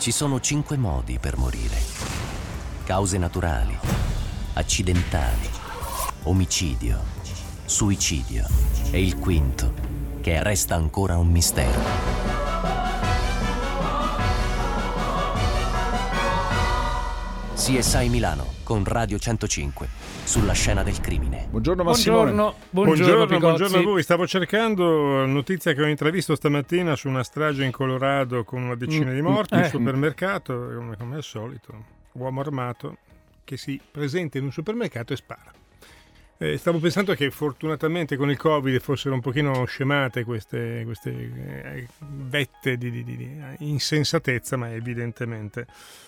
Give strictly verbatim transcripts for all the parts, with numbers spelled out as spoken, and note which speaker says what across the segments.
Speaker 1: Ci sono cinque modi per morire: cause naturali, accidentali, omicidio, suicidio e il quinto, che resta ancora un mistero. C S I Milano con Radio centocinque sulla scena del crimine.
Speaker 2: Buongiorno Massimo.
Speaker 3: Buongiorno,
Speaker 2: buongiorno,
Speaker 3: buongiorno,
Speaker 2: buongiorno a voi. Stavo cercando notizia che ho intravisto stamattina su una strage in Colorado con una decina di morti,
Speaker 3: eh.
Speaker 2: in supermercato, come, come al solito, uomo armato che si presenta in un supermercato e spara. Eh, stavo pensando che fortunatamente con il Covid fossero un pochino scemate queste, queste eh, vette di, di, di insensatezza, ma evidentemente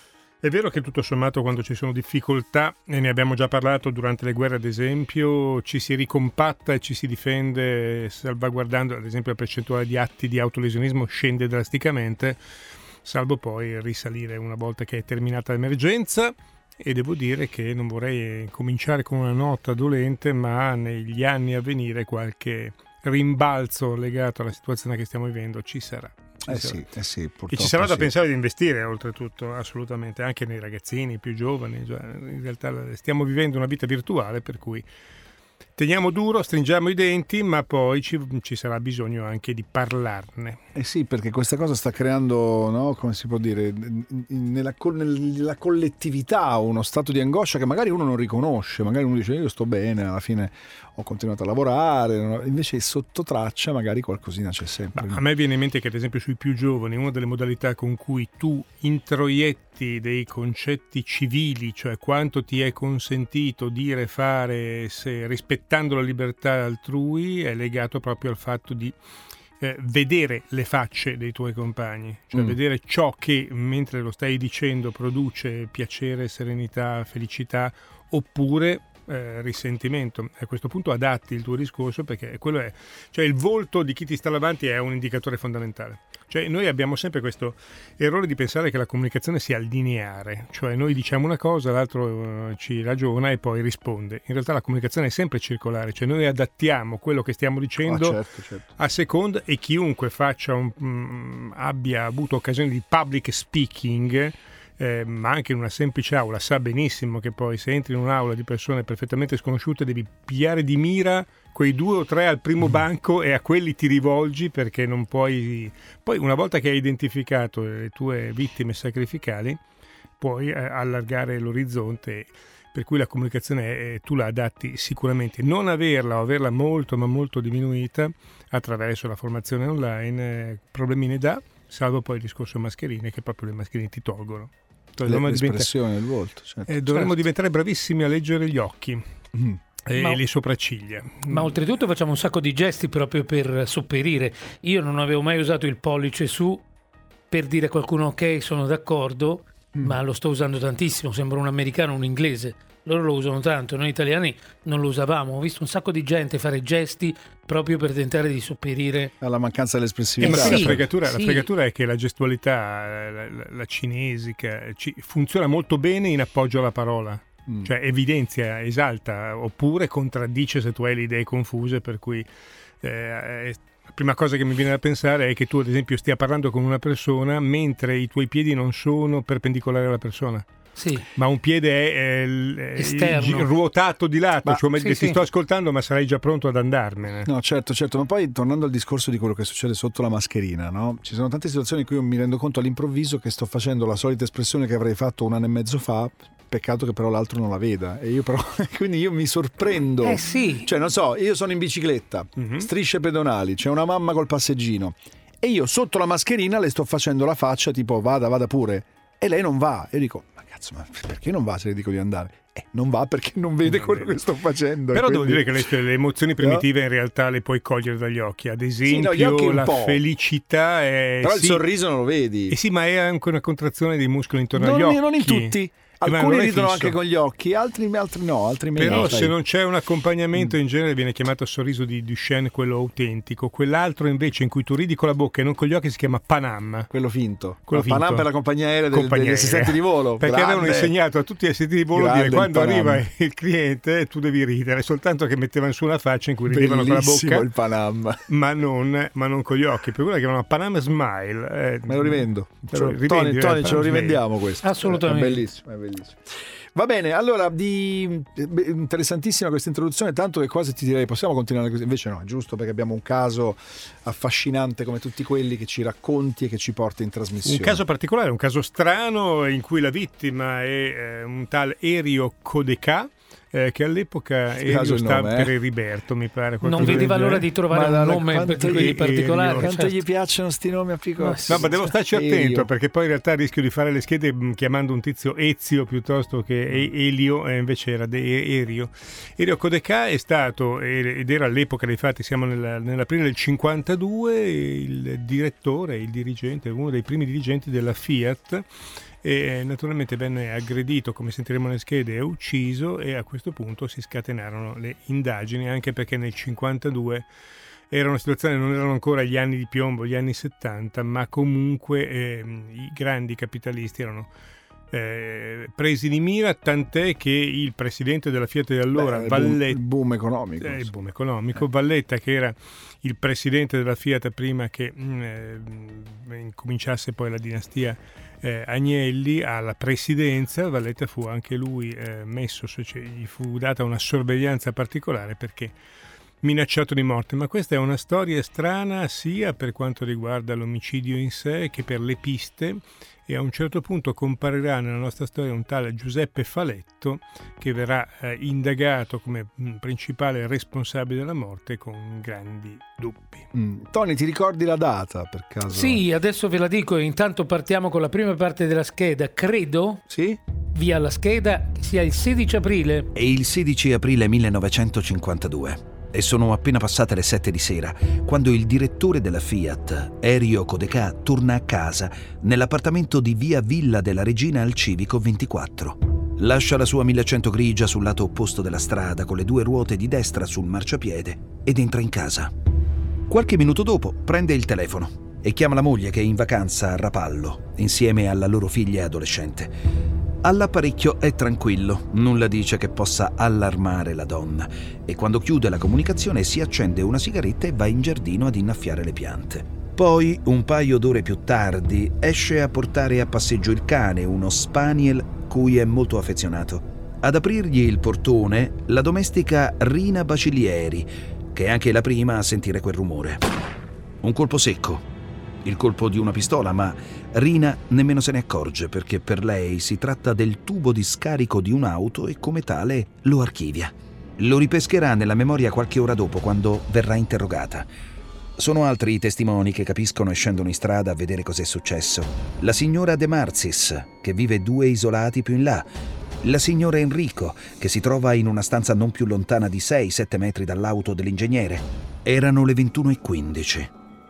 Speaker 2: è vero che tutto sommato quando ci sono difficoltà, e ne abbiamo già parlato durante le guerre ad esempio, ci si ricompatta e ci si difende salvaguardando, ad esempio la percentuale di atti di autolesionismo scende drasticamente, salvo poi risalire una volta che è terminata l'emergenza. E devo dire che non vorrei cominciare con una nota dolente, ma negli anni a venire qualche rimbalzo legato alla situazione che stiamo vivendo ci sarà. Ci
Speaker 4: Eh
Speaker 2: sarà.
Speaker 4: sì, eh sì, purtroppo
Speaker 2: E ci sarà da
Speaker 4: sì.
Speaker 2: pensare di investire oltretutto, assolutamente, anche nei ragazzini più giovani. Cioè, in realtà stiamo vivendo una vita virtuale, per cui teniamo duro, stringiamo i denti, ma poi ci, ci sarà bisogno anche di parlarne.
Speaker 4: Eh sì, perché questa cosa sta creando, no, come si può dire, nella, nella collettività uno stato di angoscia che magari uno non riconosce, magari uno dice io sto bene, alla fine ho continuato a lavorare, invece sotto traccia magari qualcosina c'è sempre.
Speaker 2: Ma a me viene in mente che ad esempio sui più giovani una delle modalità con cui tu introietti dei concetti civili, cioè quanto ti è consentito dire, fare, se rispettando la libertà altrui, è legato proprio al fatto di eh, vedere le facce dei tuoi compagni, cioè mm. vedere ciò che mentre lo stai dicendo produce piacere, serenità, felicità, oppure Eh, risentimento. A questo punto adatti il tuo discorso, perché quello è, cioè il volto di chi ti sta davanti è un indicatore fondamentale. Cioè noi abbiamo sempre questo errore di pensare che la comunicazione sia lineare, cioè noi diciamo una cosa, l'altro uh, ci ragiona e poi risponde. In realtà la comunicazione è sempre circolare, cioè noi adattiamo quello che stiamo dicendo
Speaker 4: ah, certo, certo.
Speaker 2: a seconda, e chiunque faccia un, um, abbia avuto occasione di public speaking, Eh, ma anche in una semplice aula, sa benissimo che poi se entri in un'aula di persone perfettamente sconosciute devi pigliare di mira quei due o tre al primo banco e a quelli ti rivolgi, perché non puoi. Poi una volta che hai identificato le tue vittime sacrificali puoi eh, allargare l'orizzonte, per cui la comunicazione è, tu la adatti sicuramente. Non averla o averla molto ma molto diminuita attraverso la formazione online eh, problemi ne dà, salvo poi il discorso mascherine, che proprio le mascherine ti tolgono.
Speaker 4: L'espressione del volto, certo.
Speaker 2: Eh, dovremmo
Speaker 4: certo.
Speaker 2: diventare bravissimi a leggere gli occhi mm. e
Speaker 3: ma,
Speaker 2: le sopracciglia.
Speaker 3: Ma mm. oltretutto facciamo un sacco di gesti proprio per sopperire. Io non avevo mai usato il pollice su per dire a qualcuno ok, sono d'accordo, mm. ma lo sto usando tantissimo, sembra un americano o un inglese. Loro lo usano tanto, noi italiani non lo usavamo. Ho visto un sacco di gente fare gesti proprio per tentare di sopperire
Speaker 4: alla mancanza dell'espressività.
Speaker 2: Eh, ma
Speaker 3: sì,
Speaker 2: la, fregatura,
Speaker 3: sì.
Speaker 2: la fregatura è che la gestualità, la, la, la cinesica, ci, funziona molto bene in appoggio alla parola. Mm. Cioè evidenzia, esalta, oppure contraddice se tu hai le idee confuse, per cui eh, la prima cosa che mi viene da pensare è che tu ad esempio stia parlando con una persona mentre i tuoi piedi non sono perpendicolari alla persona.
Speaker 3: Sì.
Speaker 2: Ma un piede è, è,
Speaker 3: esterno,
Speaker 2: è ruotato di lato, ma, cioè sì, ti
Speaker 3: sì.
Speaker 2: sto ascoltando ma sarai già pronto ad andarmene.
Speaker 4: No, certo, certo, ma poi tornando al discorso di quello che succede sotto la mascherina, no? Ci sono tante situazioni in cui io mi rendo conto all'improvviso che sto facendo la solita espressione che avrei fatto un anno e mezzo fa, peccato che però l'altro non la veda, e io però quindi io mi sorprendo.
Speaker 3: Eh sì.
Speaker 4: Cioè non so, io sono in bicicletta, mm-hmm. strisce pedonali, c'è una mamma col passeggino e io sotto la mascherina le sto facendo la faccia tipo vada, vada pure, e lei non va. E io dico ma perché non va se le dico di andare? Eh, non va perché non vede non quello vede. Che sto facendo.
Speaker 2: Però
Speaker 4: quindi...
Speaker 2: devo dire che le, le emozioni primitive no? in realtà le puoi cogliere dagli occhi. Ad esempio
Speaker 4: sì, no,
Speaker 2: la
Speaker 4: po'.
Speaker 2: felicità è...
Speaker 4: Però
Speaker 2: sì,
Speaker 4: il sorriso non lo vedi.
Speaker 2: Eh sì, ma è anche una contrazione dei muscoli intorno
Speaker 4: non,
Speaker 2: agli occhi.
Speaker 4: Non in tutti. Alcuni ridono anche con gli occhi, altri, altri no, altri meno.
Speaker 2: Però
Speaker 4: sai.
Speaker 2: Se non c'è un accompagnamento
Speaker 4: mm.
Speaker 2: in genere viene chiamato sorriso di Duchenne, quello autentico. Quell'altro invece in cui tu ridi con la bocca e non con gli occhi si chiama Panam.
Speaker 4: Quello finto.
Speaker 2: Quello finto.
Speaker 4: Panam per la compagnia aerea del,
Speaker 2: compagnia
Speaker 4: degli assistenti
Speaker 2: aerea.
Speaker 4: di volo.
Speaker 2: Perché
Speaker 4: grande.
Speaker 2: Avevano insegnato a tutti gli assistenti di volo
Speaker 4: grande,
Speaker 2: dire quando
Speaker 4: Panam.
Speaker 2: arriva il cliente tu devi ridere, soltanto che mettevano su una faccia in cui ridevano
Speaker 4: Bellissimo
Speaker 2: con la bocca,
Speaker 4: il Panam.
Speaker 2: ma non, ma non con gli occhi, per quello che chiamano Panam Smile. Eh,
Speaker 4: Me lo rivendo.
Speaker 2: te lo
Speaker 4: Cioè,
Speaker 2: rivendi,
Speaker 4: Tony,
Speaker 2: eh,
Speaker 4: Tony, ce lo
Speaker 2: Panam
Speaker 4: rivendiamo questo.
Speaker 3: Assolutamente.
Speaker 4: È bellissimo, è bellissimo. Va bene, allora di beh, interessantissima questa introduzione, tanto che quasi ti direi possiamo continuare così, invece no, è giusto perché abbiamo un caso affascinante come tutti quelli che ci racconti e che ci porti in trasmissione.
Speaker 2: Un caso particolare, un caso strano in cui la vittima è eh, un tal Erio Codecà, eh, che all'epoca Erio sta
Speaker 4: nome, eh?
Speaker 2: per Eriberto, mi pare.
Speaker 3: Non vedeva l'ora di trovare
Speaker 4: Madonna,
Speaker 3: un nome
Speaker 4: quanto
Speaker 3: per quelli
Speaker 2: gli-
Speaker 3: particolari.
Speaker 4: Quanto
Speaker 3: certo.
Speaker 4: gli piacciono sti nomi a piccolo.
Speaker 2: No, ma devo starci attento
Speaker 4: Elio.
Speaker 2: perché poi in realtà rischio di fare le schede mh, chiamando un tizio Ezio piuttosto che E- Elio, e invece era De- Erio. Erio Codecà è stato, ed era all'epoca dei fatti, siamo nella- nell'aprile del cinquantadue, il direttore, il dirigente, uno dei primi dirigenti della Fiat, e naturalmente venne aggredito, come sentiremo nelle schede, e ucciso, e a questo punto si scatenarono le indagini, anche perché nel cinquantadue era una situazione, non erano ancora gli anni di piombo, gli anni settanta, ma comunque eh, i grandi capitalisti erano eh, presi di mira, tant'è che il presidente della Fiat di allora,
Speaker 4: Beh, il
Speaker 2: Valletta,
Speaker 4: boom, il boom economico.
Speaker 2: eh, il boom economico, Valletta, che era il presidente della Fiat prima che mh, eh, incominciasse poi la dinastia eh, Agnelli alla presidenza, Valletta fu anche lui eh, messo, cioè, gli fu data una sorveglianza particolare perché minacciato di morte. Ma questa è una storia strana sia per quanto riguarda l'omicidio in sé che per le piste, e a un certo punto comparirà nella nostra storia un tale Giuseppe Faletto che verrà eh, indagato come mh, principale responsabile della morte con grandi dubbi.
Speaker 4: Mm. Tony, ti ricordi la data per caso?
Speaker 3: Sì, adesso ve la dico e intanto partiamo con la prima parte della scheda. Credo,
Speaker 4: Sì?
Speaker 3: via la scheda, sia il sedici aprile.
Speaker 5: È il sedici aprile millenovecentocinquantadue e sono appena passate le sette di sera quando il direttore della Fiat, Erio Codecà, torna a casa nell'appartamento di via Villa della Regina al Civico ventiquattro. Lascia la sua millecento grigia sul lato opposto della strada con le due ruote di destra sul marciapiede ed entra in casa. Qualche minuto dopo prende il telefono e chiama la moglie che è in vacanza a Rapallo insieme alla loro figlia adolescente. All'apparecchio è tranquillo, nulla dice che possa allarmare la donna e quando chiude la comunicazione si accende una sigaretta e va in giardino ad innaffiare le piante. Poi, un paio d'ore più tardi, esce a portare a passeggio il cane, uno spaniel cui è molto affezionato. Ad aprirgli il portone, la domestica Rina Bacilieri, che è anche la prima a sentire quel rumore. Un colpo secco. Il colpo di una pistola, ma Rina nemmeno se ne accorge perché per lei si tratta del tubo di scarico di un'auto e come tale lo archivia. Lo ripescherà nella memoria qualche ora dopo quando verrà interrogata. Sono altri i testimoni che capiscono e scendono in strada a vedere cos'è successo. La signora De Marzis, che vive due isolati più in là. La signora Enrico, che si trova in una stanza non più lontana di sei sette metri dall'auto dell'ingegnere. Erano le ventuno e quindici.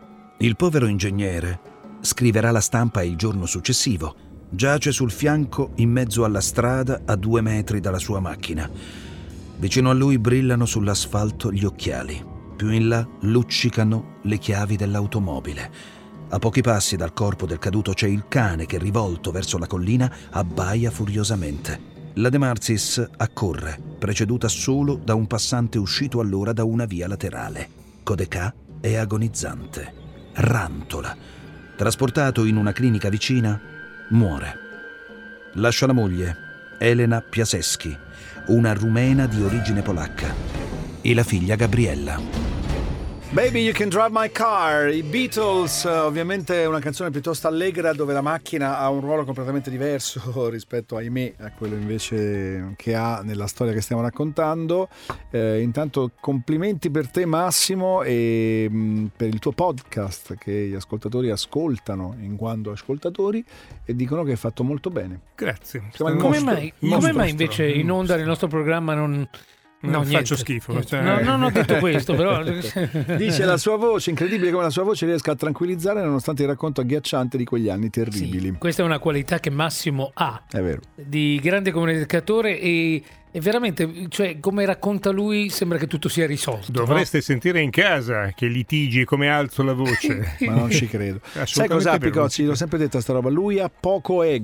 Speaker 5: Il povero ingegnere, scriverà la stampa il giorno successivo, giace sul fianco in mezzo alla strada a due metri dalla sua macchina. Vicino a lui brillano sull'asfalto gli occhiali. Più in là luccicano le chiavi dell'automobile. A pochi passi dal corpo del caduto c'è il cane che, rivolto verso la collina, abbaia furiosamente. La De Marzis accorre, preceduta solo da un passante uscito allora da una via laterale. Codecà è agonizzante. Rantola. Trasportato in una clinica vicina, muore. Lascia la moglie, Elena Piaseschi, una rumena di origine polacca, e la figlia Gabriella.
Speaker 4: Baby You Can Drive My Car, i Beatles, ovviamente è una canzone piuttosto allegra dove la macchina ha un ruolo completamente diverso rispetto, ahimè, a quello invece che ha nella storia che stiamo raccontando. Eh, intanto complimenti per te Massimo e mh, per il tuo podcast che gli ascoltatori ascoltano in quanto ascoltatori e dicono che hai fatto molto bene.
Speaker 2: Grazie.
Speaker 4: Siamo il
Speaker 3: Come
Speaker 4: mostro-
Speaker 3: mai,
Speaker 4: il
Speaker 3: come
Speaker 4: mostro
Speaker 3: mai invece
Speaker 2: nostro-
Speaker 3: in onda nel nostro programma non...
Speaker 2: Non
Speaker 3: niente.
Speaker 2: faccio schifo.
Speaker 3: Niente.
Speaker 2: Cioè...
Speaker 3: No, non ho detto questo, però...
Speaker 4: Dice la sua voce, incredibile come la sua voce riesca a tranquillizzare nonostante il racconto agghiacciante di quegli anni terribili.
Speaker 3: Sì, questa è una qualità che Massimo ha,
Speaker 4: È vero.
Speaker 3: di grande comunicatore e, e veramente, cioè, come racconta lui sembra che tutto sia risolto.
Speaker 2: Dovreste sentire in casa che litigi come alzo la voce.
Speaker 4: Ma non ci credo. Sai
Speaker 2: Assolutamente
Speaker 4: cos'ha
Speaker 2: vero,
Speaker 4: Picozzi? L'ho sempre detto sta roba, lui ha poco ego.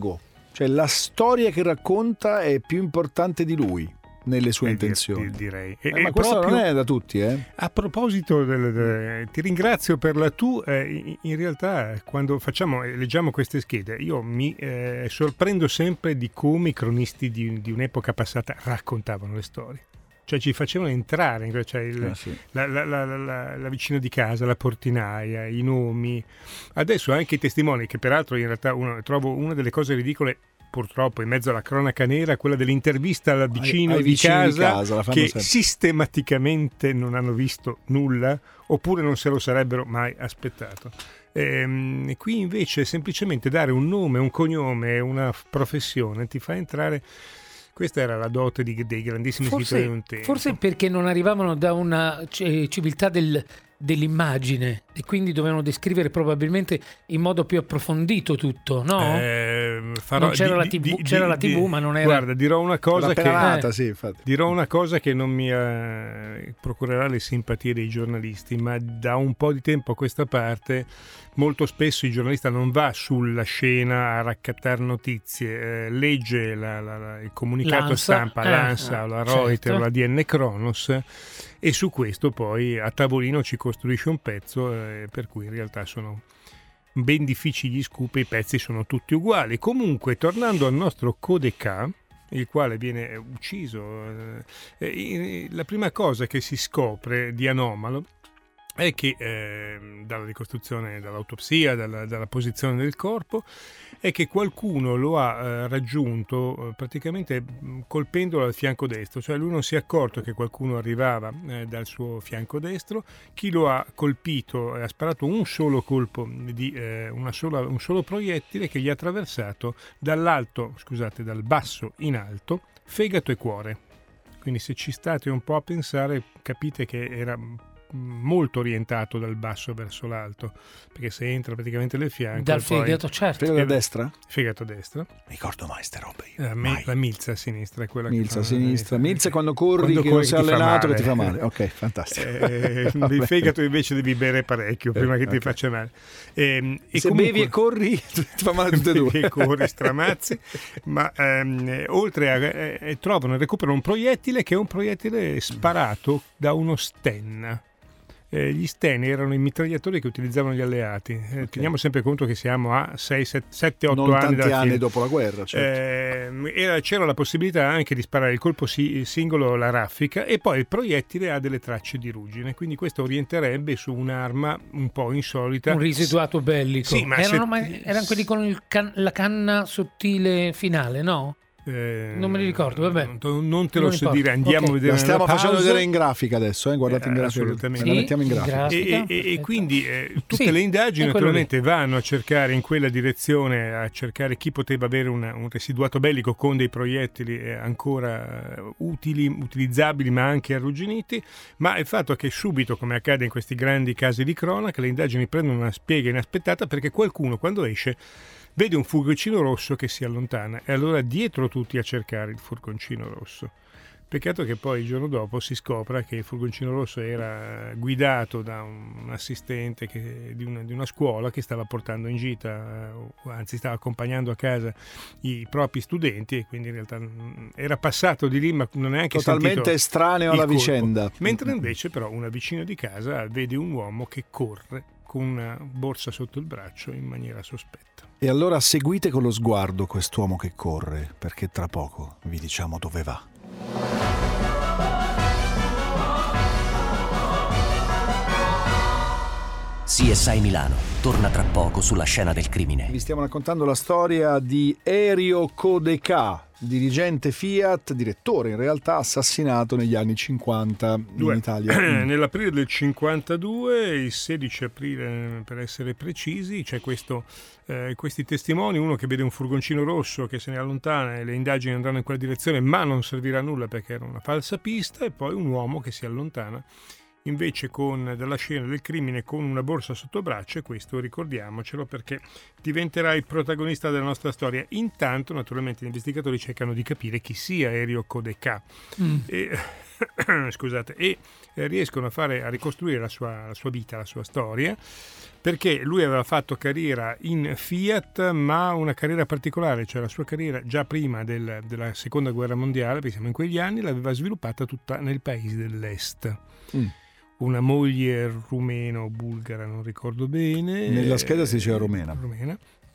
Speaker 4: Cioè la storia che racconta è più importante di lui nelle sue
Speaker 2: eh,
Speaker 4: intenzioni.
Speaker 2: Di, direi.
Speaker 4: Eh,
Speaker 2: e,
Speaker 4: ma questo
Speaker 2: proprio,
Speaker 4: non è da tutti, eh?
Speaker 2: A proposito, del, del, ti ringrazio per la tu. Eh, in realtà, quando facciamo leggiamo queste schede, io mi eh, sorprendo sempre di come i cronisti di, di un'epoca passata raccontavano le storie. Cioè ci facevano entrare, cioè il,
Speaker 4: ah, sì.
Speaker 2: la, la, la, la, la vicina di casa, la portinaia, i nomi. Adesso anche i testimoni, che peraltro in realtà uno, trovo una delle cose ridicole, purtroppo in mezzo alla cronaca nera, quella dell'intervista al vicino,
Speaker 4: ai, ai
Speaker 2: di, casa,
Speaker 4: di casa
Speaker 2: che
Speaker 4: sempre.
Speaker 2: sistematicamente non hanno visto nulla oppure non se lo sarebbero mai aspettato. E qui invece semplicemente dare un nome, un cognome, una professione ti fa entrare. Questa era la dote di, dei grandissimi
Speaker 3: forse,
Speaker 2: scrittori di un tempo.
Speaker 3: Forse perché non arrivavano da una civiltà del, dell'immagine e quindi dovevano descrivere probabilmente in modo più approfondito tutto, no?
Speaker 2: Eh, farò,
Speaker 3: non c'era,
Speaker 2: di,
Speaker 3: la tivù,
Speaker 2: di,
Speaker 3: c'era
Speaker 2: di,
Speaker 3: la tivù, ma non era...
Speaker 2: Guarda, dirò una cosa che
Speaker 4: nata,
Speaker 3: eh.
Speaker 4: sì, infatti.
Speaker 2: dirò una cosa che non mi eh, procurerà le simpatie dei giornalisti, ma da un po' di tempo a questa parte molto spesso il giornalista non va sulla scena a raccattare notizie, eh, legge la, la, la, il comunicato
Speaker 3: L'Ansa,
Speaker 2: stampa,
Speaker 3: eh,
Speaker 2: l'Ansa,
Speaker 3: eh,
Speaker 2: la Reuters,
Speaker 3: certo.
Speaker 2: la D N Kronos, e su questo poi a tavolino ci costruisce un pezzo, eh, per cui in realtà sono ben difficili gli scoop, i pezzi sono tutti uguali. Comunque, tornando al nostro Codeca, il quale viene ucciso, eh, la prima cosa che si scopre di anomalo è che eh, dalla ricostruzione, dall'autopsia, dalla, dalla posizione del corpo, è che qualcuno lo ha eh, raggiunto eh, praticamente colpendolo al fianco destro, cioè lui non si è accorto che qualcuno arrivava eh, dal suo fianco destro. Chi lo ha colpito ha sparato un solo colpo di eh, una sola, un solo proiettile che gli ha attraversato dall'alto, scusate, dal basso in alto, fegato e cuore. Quindi se ci state un po' a pensare capite che era molto orientato dal basso verso l'alto, perché se entra praticamente nel fianco
Speaker 3: dal
Speaker 2: poi...
Speaker 3: fegato, certo,
Speaker 4: fegato a destra?
Speaker 2: Fegato a destra,
Speaker 4: ricordo mai ste robe io.
Speaker 2: la, me, la milza a sinistra è quella
Speaker 4: milza
Speaker 2: che
Speaker 4: a
Speaker 2: fa,
Speaker 4: sinistra,
Speaker 2: eh,
Speaker 4: milza quando corri,
Speaker 2: quando
Speaker 4: che
Speaker 2: corri
Speaker 4: non sei
Speaker 2: che ti fa
Speaker 4: allenato
Speaker 2: male.
Speaker 4: che ti fa male. Ok, fantastico.
Speaker 2: Eh, il fegato invece devi bere parecchio prima che ti
Speaker 4: okay.
Speaker 2: faccia male. Eh, e
Speaker 4: se
Speaker 2: comunque,
Speaker 4: bevi e corri ti fa male tutte e due.
Speaker 2: Bevi e corri, stramazzi, ma ehm, oltre a eh, trovano e recuperano un proiettile che è un proiettile sparato da uno Sten. Eh, gli Sten erano i mitragliatori che utilizzavano gli alleati. Eh, okay. Teniamo sempre conto che siamo a sei, sette, otto
Speaker 4: non
Speaker 2: anni,
Speaker 4: tanti anni
Speaker 2: fine.
Speaker 4: dopo la guerra, certo.
Speaker 2: eh, era, c'era la possibilità anche di sparare il colpo si, singolo, la raffica, e poi il proiettile ha delle tracce di ruggine, quindi questo orienterebbe su un'arma un po' insolita,
Speaker 3: un residuato bellico.
Speaker 2: Sì, ma
Speaker 3: erano,
Speaker 2: se...
Speaker 3: ma erano quelli con il can, la canna sottile finale, no?
Speaker 2: Eh,
Speaker 3: non me li ricordo, vabbè.
Speaker 2: Non, non te lo
Speaker 3: non
Speaker 2: so
Speaker 3: importa.
Speaker 2: dire, andiamo
Speaker 3: Okay.
Speaker 2: a vedere.
Speaker 4: La stiamo
Speaker 2: pausa.
Speaker 4: facendo vedere in grafica adesso, eh? Guardate in
Speaker 2: Eh,
Speaker 4: grafica.
Speaker 2: assolutamente.
Speaker 4: La mettiamo in
Speaker 3: Sì,
Speaker 4: grafica.
Speaker 3: in grafica.
Speaker 2: E, e, e quindi eh, tutte
Speaker 3: sì,
Speaker 2: le indagini
Speaker 3: è quello
Speaker 2: naturalmente
Speaker 3: lì.
Speaker 2: vanno a cercare in quella direzione, a cercare chi poteva avere una, un residuato bellico con dei proiettili eh, ancora eh, utili, utilizzabili ma anche arrugginiti, ma il fatto è che subito, come accade in questi grandi casi di cronaca, le indagini prendono una spiega inaspettata, perché qualcuno quando esce vede un furgoncino rosso che si allontana, e allora dietro tutti a cercare il furgoncino rosso. Peccato che poi il giorno dopo si scopra che il furgoncino rosso era guidato da un assistente che, di, una, di una scuola che stava portando in gita, o anzi stava accompagnando a casa i propri studenti, e quindi in realtà era passato di lì ma non è neanche
Speaker 4: totalmente estraneo alla
Speaker 2: colpo.
Speaker 4: vicenda.
Speaker 2: Mentre invece però una vicina di casa vede un uomo che corre con una borsa sotto il braccio in maniera sospetta.
Speaker 4: E allora seguite con lo sguardo quest'uomo che corre, perché tra poco vi diciamo dove va.
Speaker 1: C S I Milano torna tra poco sulla scena del crimine.
Speaker 4: Vi stiamo raccontando la storia di Erio Codeca, dirigente Fiat, direttore in realtà, assassinato negli anni cinquanta in
Speaker 2: Due.
Speaker 4: Italia.
Speaker 2: Nell'aprile del cinquantadue, il sedici aprile per essere precisi, c'è questo, eh, questi testimoni, uno che vede un furgoncino rosso che se ne allontana e le indagini andranno in quella direzione ma non servirà a nulla perché era una falsa pista, e poi un uomo che si allontana invece con, dalla scena del crimine con una borsa sotto braccio, e questo ricordiamocelo perché diventerà il protagonista della nostra storia. Intanto naturalmente gli investigatori cercano di capire chi sia Erio Codeca. mm. e scusate, e eh, riescono a fare a ricostruire la sua, la sua vita, la sua storia, perché lui aveva fatto carriera in Fiat, ma una carriera particolare, cioè la sua carriera già prima del, della seconda guerra mondiale, perché siamo in quegli anni, l'aveva sviluppata tutta nei paesi dell'est. Mm. Una moglie rumeno-bulgara, non ricordo bene.
Speaker 4: Nella scheda si diceva rumena.
Speaker 2: rumena.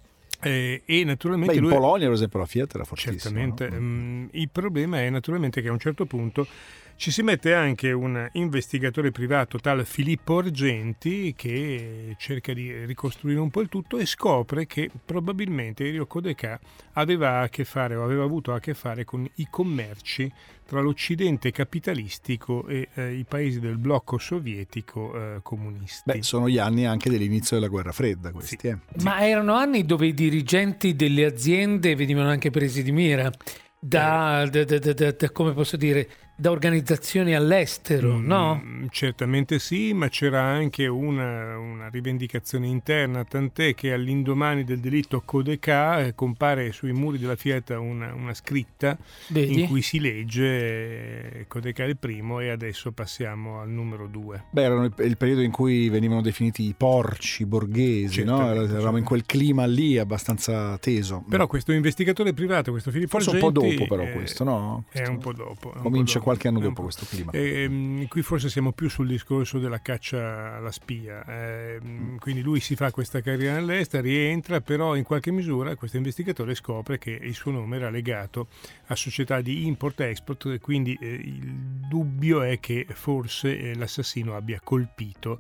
Speaker 2: Eh, e naturalmente
Speaker 4: Beh, in
Speaker 2: lui,
Speaker 4: Polonia, per esempio, la Fiat era fortissima.
Speaker 2: Certamente.
Speaker 4: No?
Speaker 2: Um, il problema è naturalmente che a un certo punto ci si mette anche un investigatore privato, tal Filippo Argenti, che cerca di ricostruire un po' il tutto e scopre che probabilmente Erio Codecà aveva a che fare o aveva avuto a che fare con i commerci tra l'Occidente capitalistico e eh, i paesi del blocco sovietico eh, comunisti.
Speaker 4: Beh, sono gli anni anche dell'inizio della guerra fredda questi.
Speaker 2: Sì.
Speaker 4: Eh.
Speaker 3: Ma erano anni dove i dirigenti delle aziende venivano anche presi di mira da, da, da, da, da come posso dire, da organizzazioni all'estero,
Speaker 2: mm,
Speaker 3: no?
Speaker 2: Certamente sì, ma c'era anche una, una rivendicazione interna, tant'è che all'indomani del delitto Codecà eh, compare sui muri della Fiat una, una scritta
Speaker 3: Vedi?
Speaker 2: in cui si legge eh, Codecà il primo e adesso passiamo al numero due.
Speaker 4: Beh, era il, il periodo in cui venivano definiti i porci borghesi, no?
Speaker 2: Certamente,
Speaker 4: Eravamo in quel clima lì abbastanza teso.
Speaker 2: Però questo investigatore privato, questo Filippo
Speaker 4: Forse
Speaker 2: Argenti,
Speaker 4: un po' dopo però
Speaker 2: eh,
Speaker 4: questo, no?
Speaker 2: È un po' dopo. È un
Speaker 4: Comincia
Speaker 2: po' dopo.
Speaker 4: qualche anno
Speaker 2: È un
Speaker 4: dopo
Speaker 2: po'.
Speaker 4: questo clima.
Speaker 2: Eh, qui forse siamo più sul discorso della caccia alla spia. Eh, quindi lui si fa questa carriera all'est, rientra, però in qualche misura questo investigatore scopre che il suo nome era legato a società di import-export e quindi eh, il dubbio è che forse eh, l'assassino abbia colpito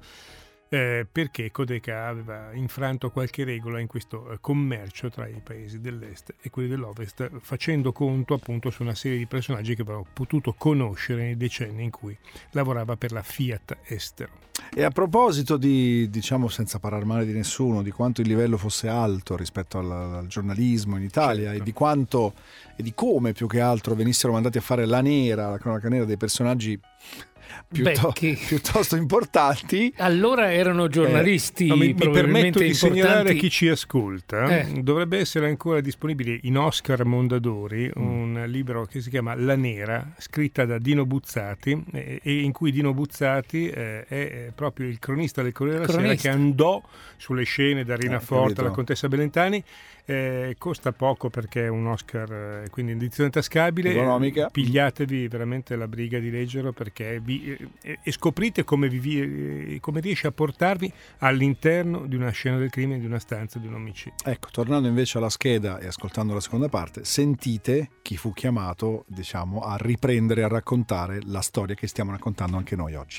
Speaker 2: Eh, perché Codecà aveva infranto qualche regola in questo eh, commercio tra i paesi dell'est e quelli dell'ovest, facendo conto appunto su una serie di personaggi che avevano potuto conoscere nei decenni in cui lavorava per la Fiat estero.
Speaker 4: E a proposito di, diciamo senza parlare male di nessuno, di quanto il livello fosse alto rispetto al, al giornalismo in Italia, certo, e di quanto e di come più che altro venissero mandati a fare la nera, la cronaca nera dei personaggi Piuttosto, piuttosto importanti.
Speaker 3: Allora erano giornalisti.
Speaker 2: Eh, no, mi, mi permetto di
Speaker 3: importanti.
Speaker 2: segnalare a chi ci ascolta,
Speaker 3: eh.
Speaker 2: dovrebbe essere ancora disponibile in Oscar Mondadori mm. un libro che si chiama La Nera, scritta da Dino Buzzati, eh, e in cui Dino Buzzati eh, è proprio il cronista del Corriere della Sera che andò sulle scene da Rina eh, Forte alla Contessa Belentani. Eh, costa poco perché è un Oscar, eh, quindi edizione tascabile,
Speaker 4: economica.
Speaker 2: Pigliatevi veramente la briga di leggerlo perché vi, eh, e scoprite come, vi, eh, come riesce a portarvi all'interno di una scena del crimine, di una stanza, di un omicidio.
Speaker 4: Ecco, tornando invece alla scheda e ascoltando la seconda parte, sentite chi fu chiamato, diciamo, a riprendere, a raccontare la storia che stiamo raccontando anche noi oggi.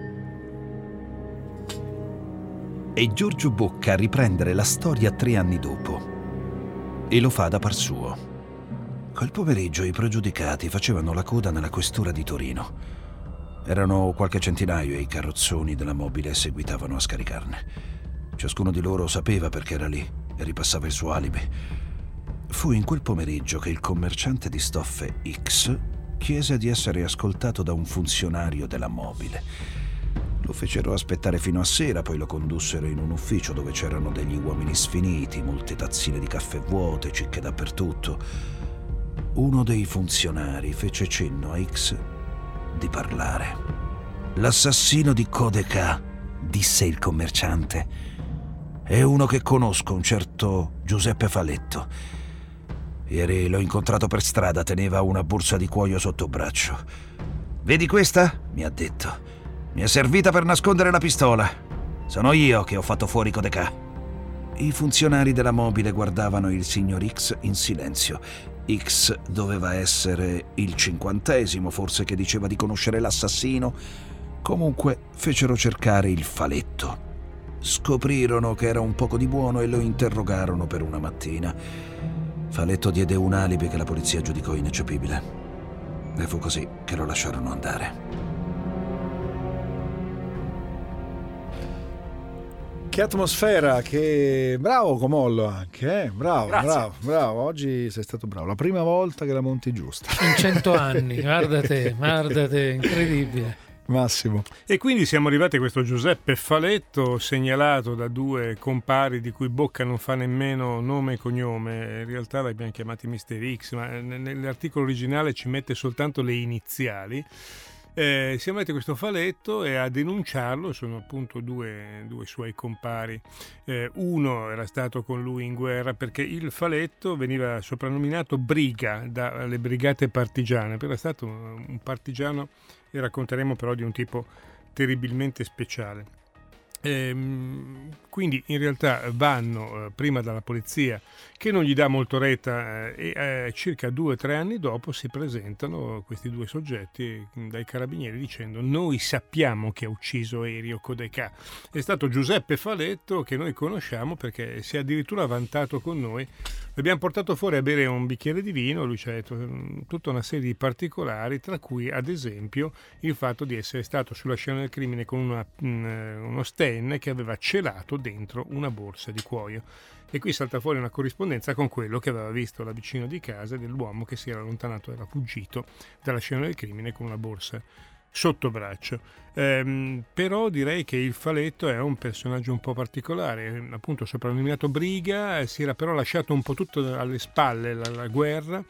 Speaker 5: È Giorgio Bocca a riprendere la storia tre anni dopo. E lo fa da par suo. Quel pomeriggio i pregiudicati facevano la coda nella questura di Torino. Erano qualche centinaio e i carrozzoni della mobile seguitavano a scaricarne. Ciascuno di loro sapeva perché era lì e ripassava il suo alibi. Fu in quel pomeriggio che il commerciante di stoffe X chiese di essere ascoltato da un funzionario della mobile. Lo fecero aspettare fino a sera, poi lo condussero in un ufficio dove c'erano degli uomini sfiniti, molte tazzine di caffè vuote, cicche dappertutto. Uno dei funzionari fece cenno a X di parlare. L'assassino di Codecà, disse il commerciante, è uno che conosco, un certo Giuseppe Faletto. Ieri l'ho incontrato per strada, teneva una borsa di cuoio sotto braccio. Vedi questa? Mi ha detto. Mi è servita per nascondere la pistola. Sono io che ho fatto fuori Codecà. I funzionari della mobile guardavano il signor X in silenzio. X doveva essere il cinquantesimo, forse, che diceva di conoscere l'assassino. Comunque fecero cercare il Faletto. Scoprirono che era un poco di buono e lo interrogarono per una mattina. Faletto diede un alibi che la polizia giudicò ineccepibile. E fu così che lo lasciarono andare.
Speaker 4: Che atmosfera, che bravo Comollo anche, eh? bravo,
Speaker 2: Grazie.
Speaker 4: bravo, bravo, oggi sei stato bravo, la prima volta che la monti giusta.
Speaker 3: In cento anni, guarda te, guarda te, incredibile.
Speaker 4: Massimo.
Speaker 2: E quindi siamo arrivati a questo Giuseppe Faletto, segnalato da due compari di cui Bocca non fa nemmeno nome e cognome. In realtà l'abbiamo chiamati mister X, ma nell'articolo originale ci mette soltanto le iniziali. Eh, siamo andati a questo Faletto e a denunciarlo sono appunto due, due suoi compari. Eh, uno era stato con lui in guerra perché il Faletto veniva soprannominato Briga dalle brigate partigiane, però era stato un partigiano, e racconteremo però di un tipo terribilmente speciale. Ehm, quindi in realtà vanno eh, prima dalla polizia, che non gli dà molto retta, eh, e eh, circa due o tre anni dopo si presentano questi due soggetti dai carabinieri dicendo: noi sappiamo che ha ucciso Erio Codecà, è stato Giuseppe Faletto, che noi conosciamo perché si è addirittura vantato con noi, l'abbiamo portato fuori a bere un bicchiere di vino, lui ci ha detto tutta una serie di particolari, tra cui ad esempio il fatto di essere stato sulla scena del crimine con una, mh, uno sten che aveva celato dentro una borsa di cuoio. E qui salta fuori una corrispondenza con quello che aveva visto la vicina di casa dell'uomo che si era allontanato, era fuggito dalla scena del crimine con una borsa sotto braccio. Ehm, però direi che il Faletto è un personaggio un po' particolare, appunto soprannominato Briga, si era però lasciato un po' tutto alle spalle la, la guerra,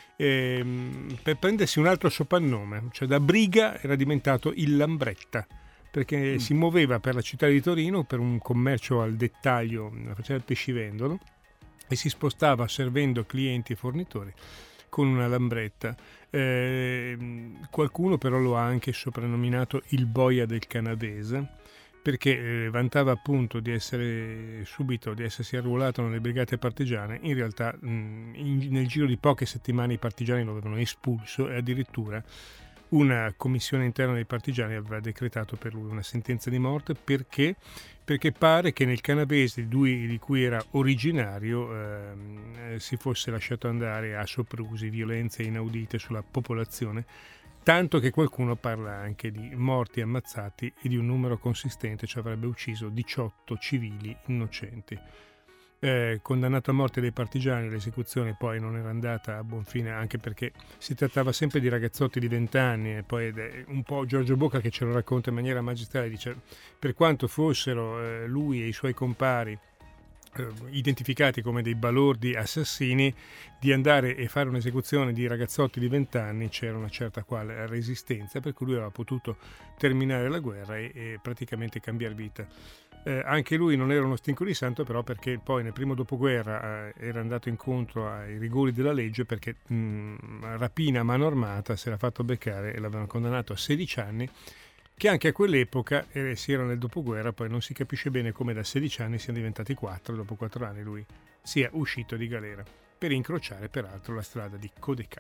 Speaker 2: ehm, per prendersi un altro soprannome, cioè da Briga era diventato il Lambretta, perché mm. si muoveva per la città di Torino per un commercio al dettaglio, faceva il pescivendolo, e si spostava servendo clienti e fornitori con una lambretta. Eh, qualcuno però lo ha anche soprannominato il boia del canadese, perché eh, vantava appunto di essere subito, di essersi arruolato nelle brigate partigiane. In realtà mh, in, nel giro di poche settimane i partigiani lo avevano espulso e addirittura una commissione interna dei partigiani aveva decretato per lui una sentenza di morte. Perché? Perché pare che nel canavese di cui, di cui era originario eh, si fosse lasciato andare a soprusi, violenze inaudite sulla popolazione, tanto che qualcuno parla anche di morti ammazzati e di un numero consistente, cioè avrebbe ucciso diciotto civili innocenti. Eh, condannato a morte dai partigiani, l'esecuzione poi non era andata a buon fine, anche perché si trattava sempre di ragazzotti di vent'anni, e poi è un po' Giorgio Bocca che ce lo racconta in maniera magistrale, dice: per quanto fossero eh, lui e i suoi compari eh, identificati come dei balordi assassini, di andare e fare un'esecuzione di ragazzotti di vent'anni c'era una certa quale resistenza, per cui lui aveva potuto terminare la guerra e, e praticamente cambiare vita. Eh, anche lui non era uno stinco di santo, però, perché poi nel primo dopoguerra eh, era andato incontro ai rigori della legge, perché mh, rapina a mano armata si era fatto beccare e l'avevano condannato a sedici anni, che anche a quell'epoca eh, si era nel dopoguerra, poi non si capisce bene come da sedici anni siano diventati quattro, dopo quattro anni lui sia uscito di galera per incrociare peraltro la strada di Codecà.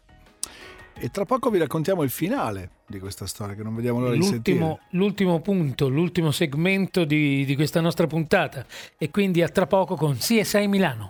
Speaker 4: E tra poco vi raccontiamo il finale di questa storia, che non vediamo l'ora di
Speaker 3: l'ultimo,
Speaker 4: sentire.
Speaker 3: L'ultimo punto, l'ultimo segmento di, di questa nostra puntata. E quindi a tra poco con C S I Milano.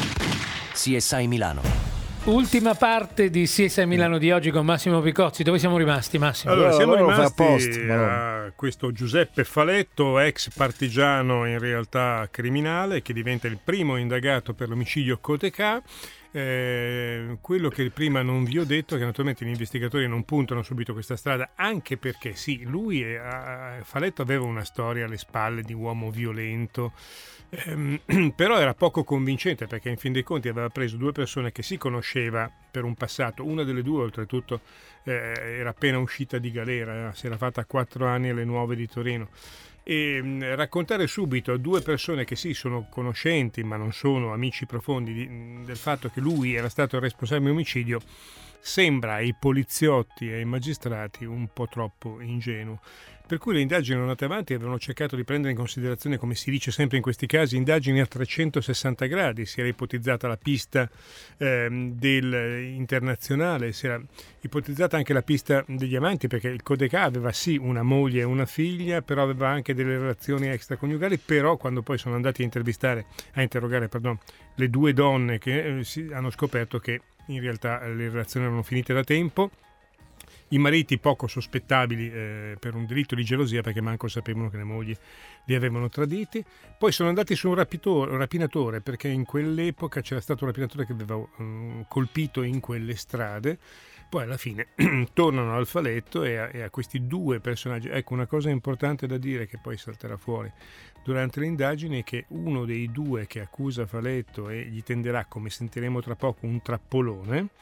Speaker 1: C S I Milano.
Speaker 3: Ultima parte di C S I Milano di oggi con Massimo Picozzi. Dove siamo rimasti, Massimo?
Speaker 2: Allora, siamo
Speaker 4: allora
Speaker 2: rimasti
Speaker 4: post,
Speaker 2: a questo Giuseppe Faletto, ex partigiano in realtà criminale, che diventa il primo indagato per l'omicidio Codecà. Eh, quello che prima non vi ho detto è che naturalmente gli investigatori non puntano subito questa strada, anche perché sì, lui è, a, Faletto aveva una storia alle spalle di uomo violento, ehm, però era poco convincente, perché in fin dei conti aveva preso due persone che si conosceva per un passato. Una delle due oltretutto eh, era appena uscita di galera, si era fatta quattro anni alle Nuove di Torino. E mh, raccontare subito a due persone che sì, sono conoscenti ma non sono amici profondi di, del fatto che lui era stato il responsabile di omicidio sembra ai poliziotti e ai magistrati un po' troppo ingenuo. Per cui le indagini andate avanti avevano cercato di prendere in considerazione, come si dice sempre in questi casi, indagini a trecentosessanta gradi. Si era ipotizzata la pista ehm, del internazionale, si era ipotizzata anche la pista degli amanti, perché il Codecà aveva sì una moglie e una figlia, però aveva anche delle relazioni extraconiugali. Però quando poi sono andati a intervistare, a interrogare pardon, le due donne, che eh, si, hanno scoperto che in realtà le relazioni erano finite da tempo. I mariti poco sospettabili eh, per un delitto di gelosia, perché manco sapevano che le mogli li avevano traditi. Poi sono andati su un, rapitore, un rapinatore, perché in quell'epoca c'era stato un rapinatore che aveva um, colpito in quelle strade. Poi alla fine tornano al Faletto e a, e a questi due personaggi. Ecco, una cosa importante da dire che poi salterà fuori durante le indagini è che uno dei due che accusa Faletto e gli tenderà, come sentiremo tra poco, un trappolone,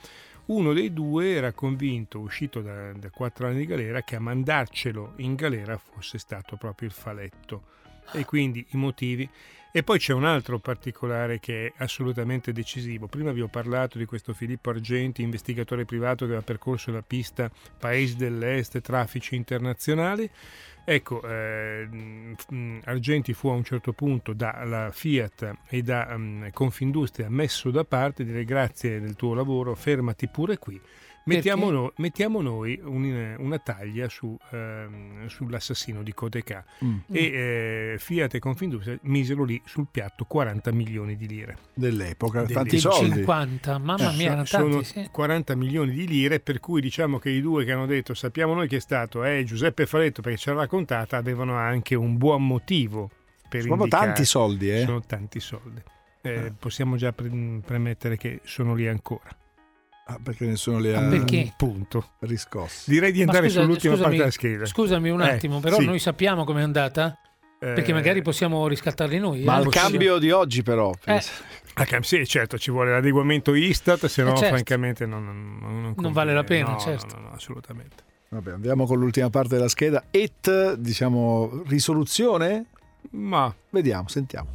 Speaker 2: uno dei due era convinto, uscito da, da quattro anni di galera, che a mandarcelo in galera fosse stato proprio il Faletto, e quindi i motivi. E poi c'è un altro particolare che è assolutamente decisivo. Prima vi ho parlato di questo Filippo Argenti, investigatore privato che aveva percorso la pista paesi dell'est, traffici internazionali. Ecco, eh, Argenti fu a un certo punto dalla Fiat e da um, Confindustria messo da parte, dire grazie del tuo lavoro, fermati pure qui. Mettiamo, no, mettiamo noi un, una taglia su, ehm, sull'assassino di Codecà mm. e eh, Fiat e Confindustria misero lì sul piatto quaranta milioni di lire.
Speaker 4: Dell'epoca,
Speaker 2: Delle
Speaker 4: tanti soldi.
Speaker 3: cinquanta, mamma
Speaker 2: eh,
Speaker 3: mia, erano
Speaker 2: sono
Speaker 3: tanti, sì.
Speaker 2: quaranta milioni di lire, per cui diciamo che i due che hanno detto sappiamo noi chi è stato è Giuseppe Faletto perché ce l'ha raccontata, avevano anche un buon motivo per
Speaker 4: sono
Speaker 2: indicare.
Speaker 4: tanti soldi, eh?
Speaker 2: Sono tanti soldi. Eh, eh. Possiamo già pre- premettere che sono lì ancora.
Speaker 4: Ah, perché nessuno li ha
Speaker 3: perché?
Speaker 2: Punto.
Speaker 4: riscossi.
Speaker 2: Direi di andare
Speaker 3: scusa,
Speaker 2: sull'ultima
Speaker 3: scusami,
Speaker 2: parte della scheda.
Speaker 3: Scusami un attimo,
Speaker 2: eh,
Speaker 3: però
Speaker 2: sì.
Speaker 3: noi sappiamo com'è andata? Eh, perché magari possiamo riscattarli noi.
Speaker 4: Ma
Speaker 3: eh?
Speaker 4: al cambio di oggi però.
Speaker 3: Eh.
Speaker 2: Sì, certo, ci vuole l'adeguamento Istat, se no
Speaker 3: eh certo.
Speaker 2: francamente non, non, non,
Speaker 3: non vale la pena,
Speaker 2: no,
Speaker 3: certo.
Speaker 2: No, no, no, assolutamente.
Speaker 4: Vabbè, andiamo con l'ultima parte della scheda. Et, diciamo, risoluzione?
Speaker 2: Ma
Speaker 4: vediamo, sentiamo.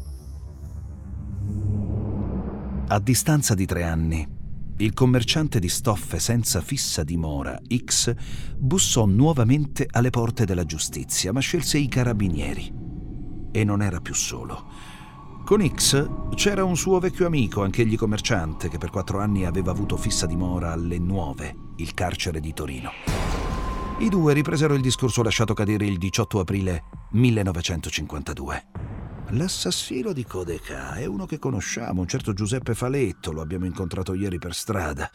Speaker 5: A distanza di tre anni, il commerciante di stoffe senza fissa dimora X bussò nuovamente alle porte della giustizia, ma scelse i carabinieri. E non era più solo. Con X c'era un suo vecchio amico, anch'egli commerciante, che per quattro anni aveva avuto fissa dimora alle Nuove, il carcere di Torino. I due ripresero il discorso lasciato cadere il diciotto aprile millenovecentocinquantadue. L'assassino di Codecà è uno che conosciamo, un certo Giuseppe Faletto, lo abbiamo incontrato ieri per strada.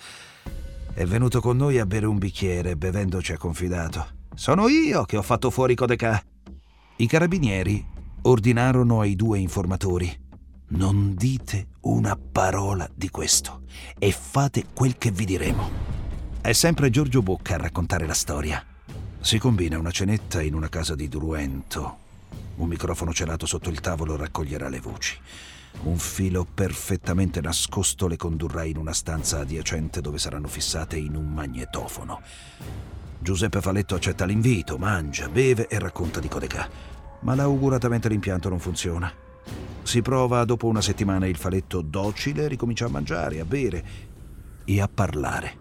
Speaker 5: È venuto con noi a bere un bicchiere e bevendo ci ha confidato: sono io che ho fatto fuori Codecà. I carabinieri ordinarono ai due informatori: non dite una parola di questo e fate quel che vi diremo. È sempre Giorgio Bocca a raccontare la storia. Si combina una cenetta in una casa di Druento. Un microfono celato sotto il tavolo raccoglierà le voci. Un filo perfettamente nascosto le condurrà in una stanza adiacente dove saranno fissate in un magnetofono. Giuseppe Faletto accetta l'invito, mangia, beve e racconta di Codecà. Ma lauguratamente l'impianto non funziona. Si prova dopo una settimana, il Faletto docile ricomincia a mangiare, a bere e a parlare.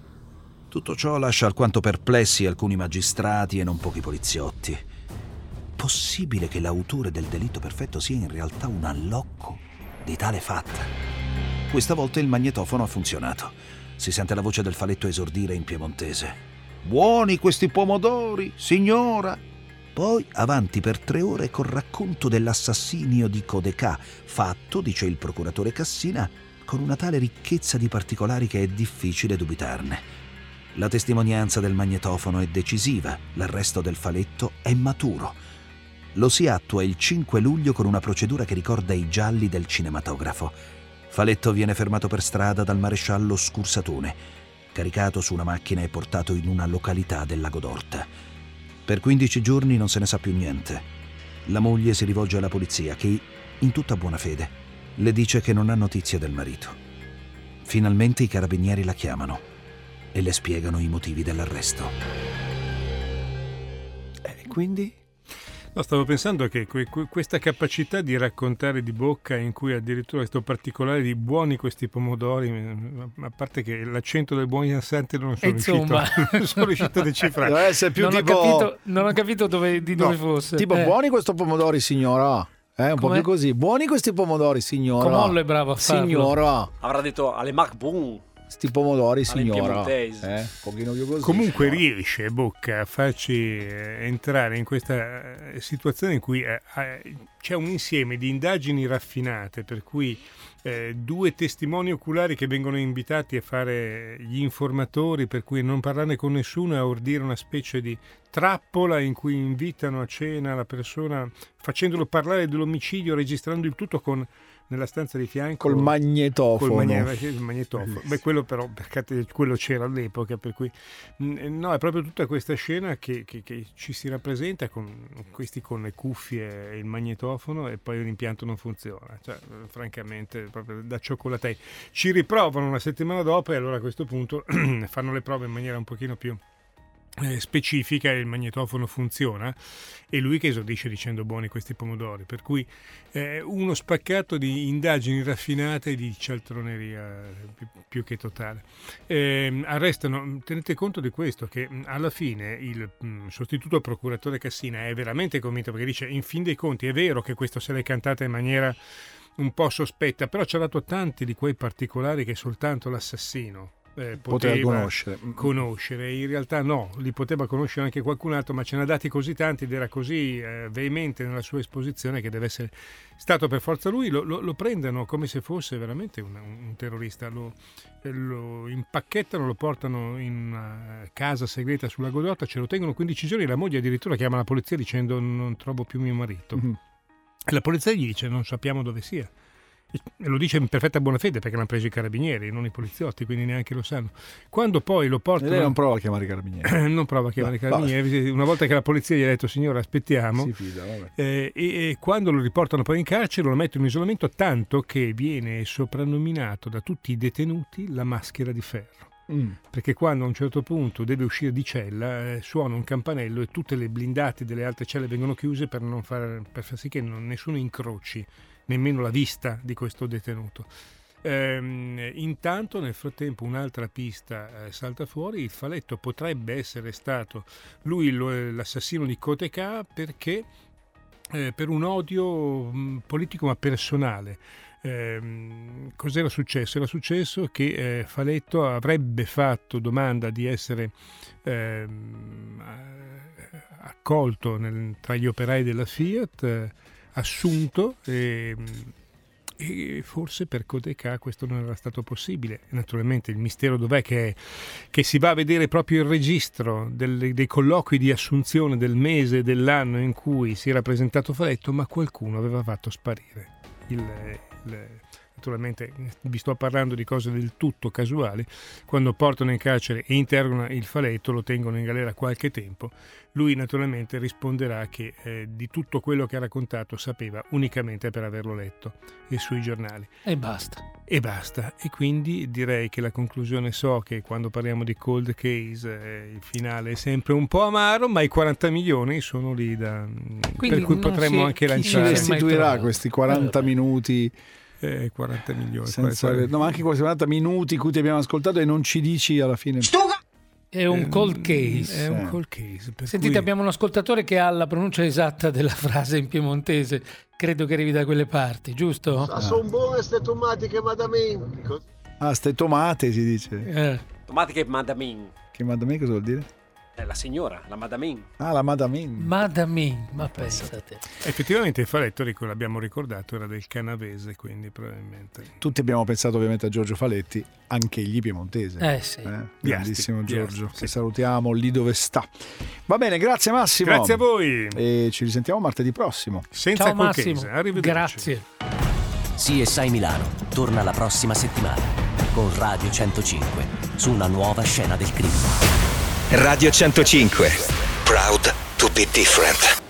Speaker 5: Tutto ciò lascia alquanto perplessi alcuni magistrati e non pochi poliziotti. Possibile che l'autore del delitto perfetto sia in realtà un allocco di tale fatta? Questa volta il magnetofono ha funzionato. Si sente la voce del Faletto esordire in piemontese: buoni questi pomodori, signora! Poi avanti per tre ore col racconto dell'assassinio di Codecà, fatto, dice il procuratore Cassina, con una tale ricchezza di particolari che è difficile dubitarne. La testimonianza del magnetofono è decisiva, l'arresto del Faletto è maturo. Lo si attua il cinque luglio con una procedura che ricorda i gialli del cinematografo. Faletto viene fermato per strada dal maresciallo Scursatone, caricato su una macchina e portato in una località del Lago d'Orta. Per quindici giorni non se ne sa più niente. La moglie si rivolge alla polizia che, in tutta buona fede, le dice che non ha notizie del marito. Finalmente i carabinieri la chiamano e le spiegano i motivi dell'arresto.
Speaker 4: E quindi?
Speaker 2: No, stavo pensando che que- que- questa capacità di raccontare di Bocca, in cui addirittura questo particolare di buoni questi pomodori, a parte che l'accento del buoni assente non sono,
Speaker 3: Insomma.
Speaker 2: riuscito, non sono riuscito a decifrare.
Speaker 4: Deve essere più
Speaker 3: non,
Speaker 4: tipo...
Speaker 3: ho capito, non ho capito dove, di dove
Speaker 4: no,
Speaker 3: fosse.
Speaker 4: Tipo
Speaker 3: eh.
Speaker 4: buoni questo pomodori, signora. Eh, un
Speaker 3: Com'è?
Speaker 4: po' più così. Buoni questi pomodori, signora.
Speaker 3: Comollo è bravo a farlo.
Speaker 4: Signora.
Speaker 6: Avrà detto alle Macboom.
Speaker 4: Sti pomodori,
Speaker 6: Alle
Speaker 4: signora.
Speaker 6: piemontesi.
Speaker 4: Eh, un pochino più così.
Speaker 2: Comunque
Speaker 4: signora.
Speaker 2: riesce Bocca a farci eh, entrare in questa eh, situazione in cui eh, eh, c'è un insieme di indagini raffinate, per cui eh, due testimoni oculari che vengono invitati a fare gli informatori, per cui non parlarne con nessuno e a ordire una specie di trappola in cui invitano a cena la persona facendolo parlare dell'omicidio, registrando il tutto con nella stanza di fianco
Speaker 4: col magnetofono.
Speaker 2: Col magne- il magnetofono. Beh, quello però perché quello c'era all'epoca, per cui no, è proprio tutta questa scena che, che, che ci si rappresenta con questi con le cuffie e il magnetofono e poi l'impianto non funziona, cioè francamente proprio da cioccolatei. Ci riprovano una settimana dopo e allora a questo punto fanno le prove in maniera un pochino più Eh, specifica e il magnetofono funziona e lui che esordisce dicendo buoni questi pomodori, per cui eh, uno spaccato di indagini raffinate e di cialtroneria più, più che totale. Eh, arrestano, tenete conto di questo, che alla fine il mh, sostituto procuratore Cassina è veramente convinto, perché dice in fin dei conti è vero che questo se l'è cantata in maniera un po' sospetta, però ci ha dato tanti di quei particolari che soltanto l'assassino Eh, poteva,
Speaker 4: poteva conoscere.
Speaker 2: conoscere, in realtà no, li poteva conoscere anche qualcun altro, ma ce n'ha dati così tanti ed era così eh, veemente nella sua esposizione che deve essere stato per forza lui. Lo, lo, lo prendono come se fosse veramente un, un terrorista, lo, lo impacchettano, lo portano in una casa segreta sulla Godotta, ce lo tengono quindici giorni, la moglie addirittura chiama la polizia dicendo non trovo più mio marito. Mm-hmm. E la polizia gli dice non sappiamo dove sia. E lo dice in perfetta buona fede perché l'hanno preso i carabinieri, non i poliziotti, quindi neanche lo sanno. Quando poi lo portano...
Speaker 4: E lei non prova a chiamare i carabinieri.
Speaker 2: non prova a chiamare no, i carabinieri.
Speaker 4: No.
Speaker 2: Una volta che la polizia gli ha detto signora aspettiamo,
Speaker 4: si fida, vabbè.
Speaker 2: Eh, e, e quando lo riportano poi in carcere lo mettono in isolamento, tanto che viene soprannominato da tutti i detenuti la maschera di ferro. Mm. Perché quando a un certo punto deve uscire di cella eh, suona un campanello e tutte le blindate delle altre celle vengono chiuse per non far, per far sì che non, nessuno incroci nemmeno la vista di questo detenuto. Ehm, intanto nel frattempo un'altra pista eh, salta fuori, il Faletto potrebbe essere stato lui lo, l'assassino di Kotecha perché eh, per un odio mh, politico ma personale. Eh, cos'era successo? Era successo che eh, Faletto avrebbe fatto domanda di essere eh, accolto nel, tra gli operai della Fiat, eh, assunto e, e forse per Kotecha questo non era stato possibile. Naturalmente il mistero dov'è che, che si va a vedere proprio il registro del, dei colloqui di assunzione del mese dell'anno in cui si era presentato Faletto, ma qualcuno aveva fatto sparire il, il naturalmente vi sto parlando di cose del tutto casuali. Quando portano in carcere e interrogano il Faletto, lo tengono in galera qualche tempo, lui naturalmente risponderà che eh, di tutto quello che ha raccontato sapeva unicamente per averlo letto e sui giornali.
Speaker 3: E basta.
Speaker 2: E basta. E quindi direi che la conclusione, so che quando parliamo di cold case eh, il finale è sempre un po' amaro, ma i quaranta milioni sono lì da, per cui potremmo anche lanciare.
Speaker 4: Chi ci restituirà questi quaranta minuti?
Speaker 2: Eh, quaranta milioni
Speaker 4: senza, no, ma anche questi quaranta minuti in cui ti abbiamo ascoltato e non ci dici alla fine
Speaker 3: è un cold case.
Speaker 2: È un cold case.
Speaker 3: Sentite,
Speaker 2: cui...
Speaker 3: abbiamo un ascoltatore che ha la pronuncia esatta della frase in piemontese, credo che arrivi da quelle parti, giusto?
Speaker 7: Ah. Sono buone ste tomate che madame.
Speaker 4: Ah, ste tomate si dice.
Speaker 3: Eh.
Speaker 6: Tomate che madame.
Speaker 4: Che madame cosa vuol dire?
Speaker 6: La signora, la madame.
Speaker 4: Ah, la madame.
Speaker 3: Madame, ma pensate.
Speaker 2: Effettivamente il Faletto, l'abbiamo ricordato, era del Canavese, quindi probabilmente.
Speaker 4: Tutti abbiamo pensato ovviamente a Giorgio Faletti, anche egli piemontese.
Speaker 3: Eh sì.
Speaker 4: Eh, grandissimo
Speaker 2: Diasti,
Speaker 4: Giorgio,
Speaker 2: Diasti,
Speaker 4: che
Speaker 2: sì.
Speaker 4: salutiamo lì dove sta. Va bene, grazie Massimo.
Speaker 2: Grazie a voi.
Speaker 4: E ci risentiamo martedì prossimo.
Speaker 2: Senza
Speaker 3: Ciao Massimo.
Speaker 2: Arrivederci.
Speaker 3: Grazie.
Speaker 1: C S I Milano torna la prossima settimana con Radio centocinque su una nuova scena del crimine.
Speaker 8: Radio centocinque. Proud to be different.